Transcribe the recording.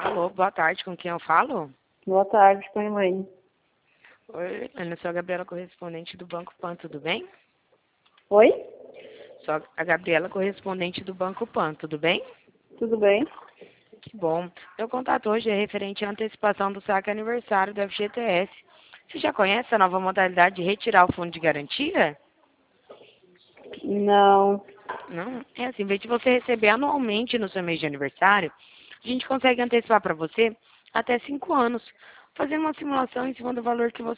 Alô, boa tarde, com quem eu falo? Boa tarde, com a mãe. Oi, Ana, sou a Gabriela, correspondente do Banco Pan, tudo bem? Oi? Sou a Gabriela, correspondente do Banco Pan, tudo bem? Tudo bem? Que bom. Meu contato hoje é referente à antecipação do saque aniversário do FGTS. Você já conhece a nova modalidade de retirar o fundo de garantia? Não. Não, é assim, em vez de você receber anualmente no seu mês de aniversário, a gente consegue antecipar para você até 5 anos, fazendo uma simulação em cima do valor que você